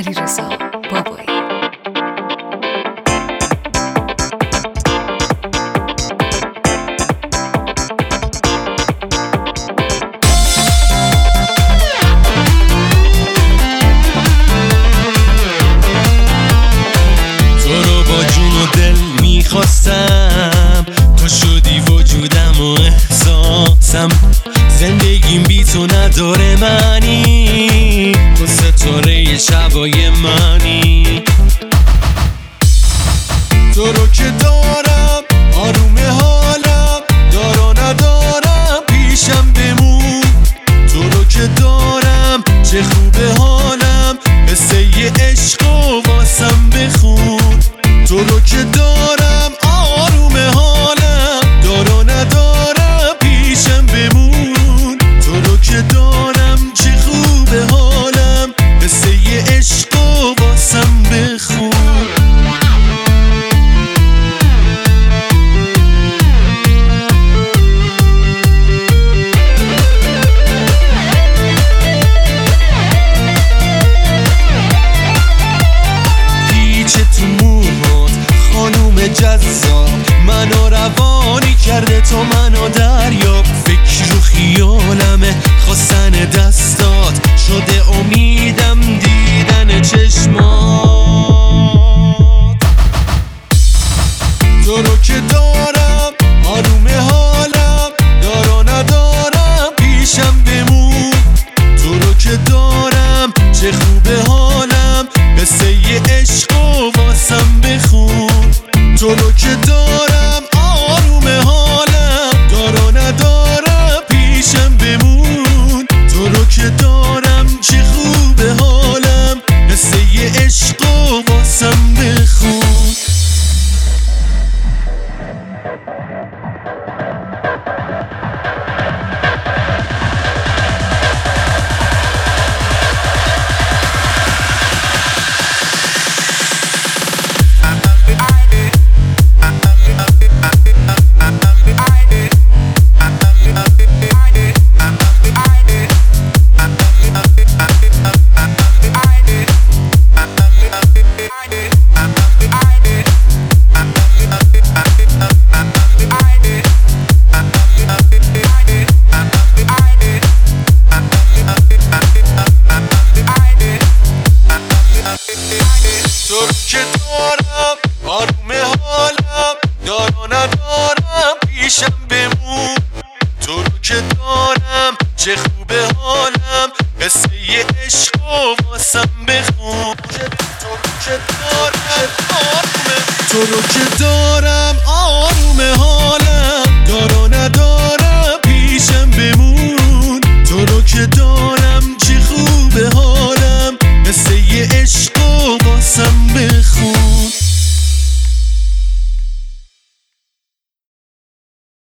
علیرضا بابایی. تو رو با جون و دل میخواستم، تو شدی وجودم و احساسم. زندگیم بی تو نداره معنی، تو ستاره شبای منی. تو رو که دارم آروم حالم، دارا ندارم پیشم بمون. تو رو که دارم چه خوبه حالم، قصه ی عشق و واسم بخون. تو رو که دارم آروم حالم، دارا ندارم پیشم بمون. تو رو که دارم چه خوبه حالم، قصه ی عشق و واسم بخون. جذاب منو روانی کرده، تو منو دریاب. فکر و خیالمه خواستن دستات، شده امیدم دیدن چشمات. تو رو که دارم آروم حالم، دارا ندارم پیشم بمون. تو رو که دارم چه خوبه حالم، قصه ی عشق و واسم بخون. تو رو که دارم آروم حالم، دارا ندارم پیشم بمون. تو رو که دارم چه خوبه حالم، قصه ی عشق و واسم بخون. تو رو که دارم آروم حالم، دارا ندارم پیشم بمون. تو رو که دارم چه خوبه حالم، قصه ی عشق و واسم بخون. تو رو که دارم آروم حالم، دارا ندارم